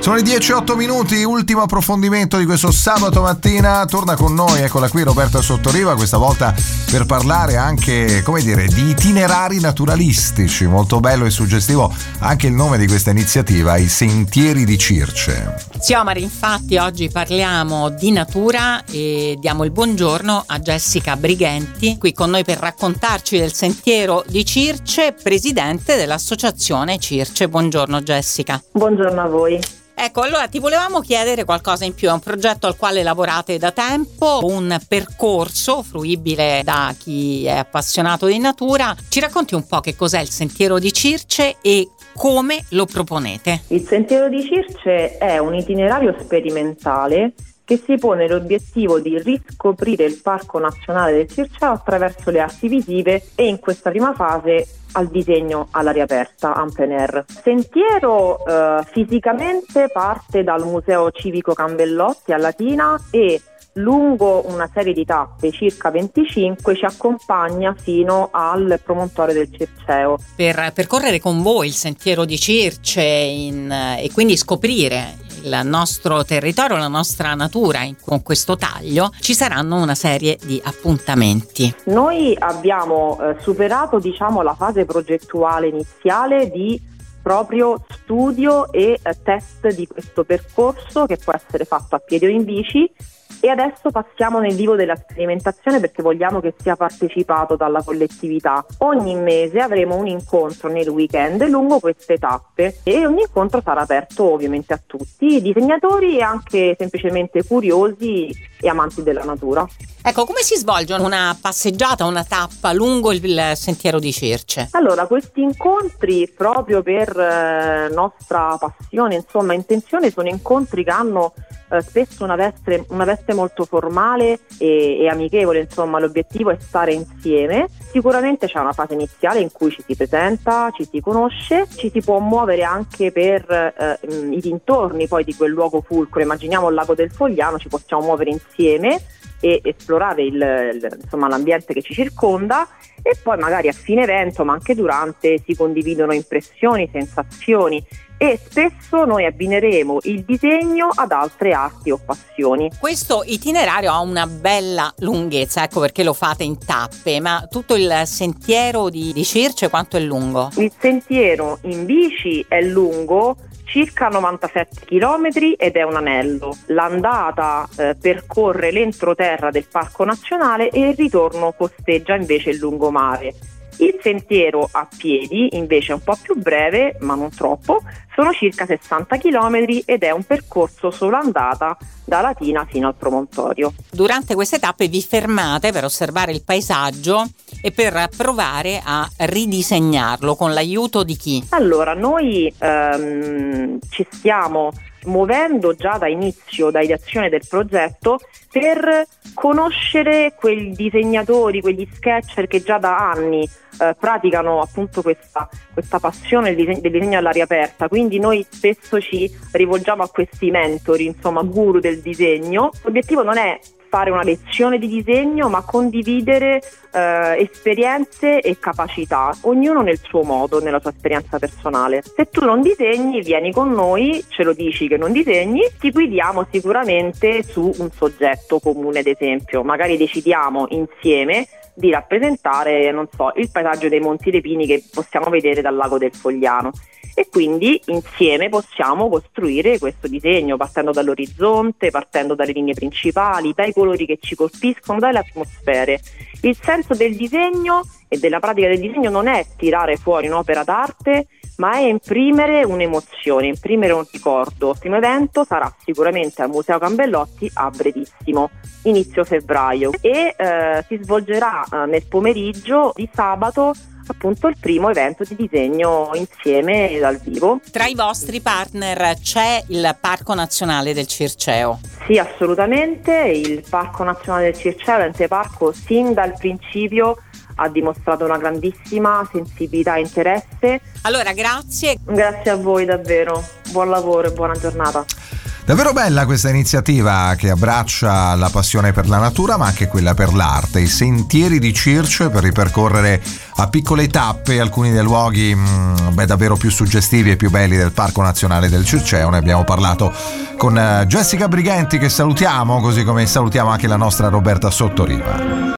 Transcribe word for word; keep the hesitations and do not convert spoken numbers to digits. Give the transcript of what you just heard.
Sono le dieci e otto minuti, ultimo approfondimento di questo sabato mattina. Torna con noi, eccola qui, Roberta Sottoriva, questa volta per parlare anche, come dire, di itinerari naturalistici. Molto bello e suggestivo anche il nome di questa iniziativa, i Sentieri di Circe. Sì, Omar, infatti oggi parliamo di natura e diamo il buongiorno a Jessica Brighenti, qui con noi per raccontarci del Sentiero di Circe, presidente dell'associazione Circe. Buongiorno Jessica. Buongiorno a voi. Ecco, allora ti volevamo chiedere qualcosa in più. È un progetto al quale lavorate da tempo, un percorso fruibile da chi è appassionato di natura. Ci racconti un po' che cos'è il Sentiero di Circe e come lo proponete? Il Sentiero di Circe è un itinerario sperimentale che si pone l'obiettivo di riscoprire il Parco Nazionale del Circeo attraverso le arti visive e in questa prima fase al disegno all'aria aperta, en plein air. Sentiero eh, fisicamente parte dal Museo Civico Campellotti a Latina e lungo una serie di tappe, circa venticinque, ci accompagna fino al promontorio del Circeo. Per percorrere con voi il Sentiero di Circe in, e quindi scoprire il nostro territorio, la nostra natura in, con questo taglio, ci saranno una serie di appuntamenti. Noi abbiamo eh, superato, diciamo, la fase progettuale iniziale di proprio studio e eh, test di questo percorso, che può essere fatto a piedi o in bici, e adesso passiamo nel vivo della sperimentazione perché vogliamo che sia partecipato dalla collettività. Ogni mese avremo un incontro nel weekend lungo queste tappe e ogni incontro sarà aperto ovviamente a tutti, disegnatori e anche semplicemente curiosi e amanti della natura. Ecco, come si svolge una passeggiata, una tappa lungo il Sentiero di Circe? Allora, questi incontri, proprio per eh, nostra passione, insomma, intenzione, sono incontri che hanno eh, spesso una veste, una veste molto formale e, e amichevole, insomma, l'obiettivo è stare insieme. Sicuramente c'è una fase iniziale in cui ci si presenta, ci si conosce, ci si può muovere anche per eh, i dintorni poi di quel luogo fulcro. Immaginiamo il lago del Fogliano, ci possiamo muovere insieme e esplorare il, il, insomma, l'ambiente che ci circonda, e poi magari a fine evento, ma anche durante, si condividono impressioni, sensazioni, e spesso noi abbineremo il disegno ad altre arti o passioni. Questo itinerario ha una bella lunghezza, ecco perché lo fate in tappe, ma tutto il Sentiero di, di Circe quanto è lungo? Il sentiero in bici è lungo circa novantasette chilometri ed è un anello. L'andata eh, percorre l'entroterra del Parco Nazionale e il ritorno costeggia invece il lungomare. Il sentiero a piedi invece è un po' più breve, ma non troppo, sono circa sessanta chilometri ed è un percorso solo andata da Latina fino al promontorio. Durante queste tappe vi fermate per osservare il paesaggio e per provare a ridisegnarlo con l'aiuto di chi? Allora, noi ehm, ci stiamo muovendo già da inizio, da ideazione del progetto, per conoscere quei disegnatori, quegli sketcher che già da anni eh, praticano appunto questa, questa passione del disegno, del disegno all'aria aperta. Quindi noi spesso ci rivolgiamo a questi mentori, insomma guru del disegno. L'obiettivo non è fare una lezione di disegno, ma condividere eh, esperienze e capacità, ognuno nel suo modo, nella sua esperienza personale. Se tu non disegni, vieni con noi, ce lo dici che non disegni, ti guidiamo sicuramente su un soggetto comune, ad esempio. Magari decidiamo insieme di rappresentare, non so, il paesaggio dei Monti Lepini che possiamo vedere dal lago del Fogliano. E quindi insieme possiamo costruire questo disegno partendo dall'orizzonte, partendo dalle linee principali, dai colori che ci colpiscono, dalle atmosfere. Il senso del disegno e della pratica del disegno non è tirare fuori un'opera d'arte, ma è imprimere un'emozione, imprimere un ricordo. Il primo evento sarà sicuramente al Museo Campellotti a brevissimo, inizio febbraio, e eh, si svolgerà eh, nel pomeriggio di sabato appunto il primo evento di disegno insieme dal vivo. Tra i vostri partner c'è il Parco Nazionale del Circeo? Sì, assolutamente. Il Parco Nazionale del Circeo, l'ente parco, sin dal principio ha dimostrato una grandissima sensibilità e interesse. Allora, grazie. Grazie a voi davvero. Buon lavoro e buona giornata. Davvero bella questa iniziativa che abbraccia la passione per la natura ma anche quella per l'arte, i sentieri di Circe per ripercorrere a piccole tappe alcuni dei luoghi mh, beh, davvero più suggestivi e più belli del Parco Nazionale del Circeo. Ne abbiamo parlato con uh, Jessica Brighenti, che salutiamo, così come salutiamo anche la nostra Roberta Sottoriva.